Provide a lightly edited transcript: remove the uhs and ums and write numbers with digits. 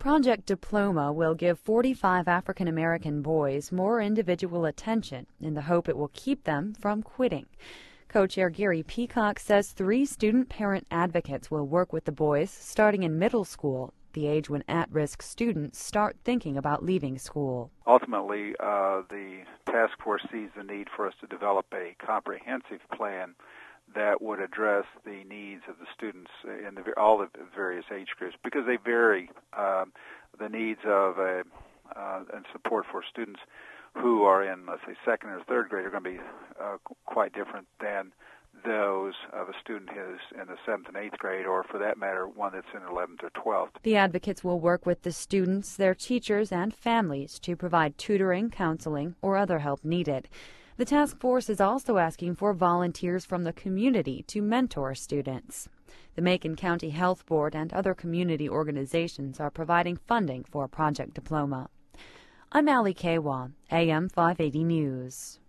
Project Diploma will give 45 African American boys more individual attention in the hope it will keep them from quitting. Co-chair Gary Peacock says 3 student-parent advocates will work with the boys starting in middle school, the age when at-risk students start thinking about leaving school. Ultimately, the task force sees the need for us to develop a comprehensive plan that would address the needs of the students in all the various age groups, because they vary. The needs of and support for students who are in, let's say, second or third grade are going to be quite different than those of a student who's in the 7th and 8th grade, or for that matter, one that's in 11th or 12th. The advocates will work with the students, their teachers, and families to provide tutoring, counseling, or other help needed. The task force is also asking for volunteers from the community to mentor students. The Macon County Health Board and other community organizations are providing funding for Project Diploma. I'm Allie Kawa, AM 580 News.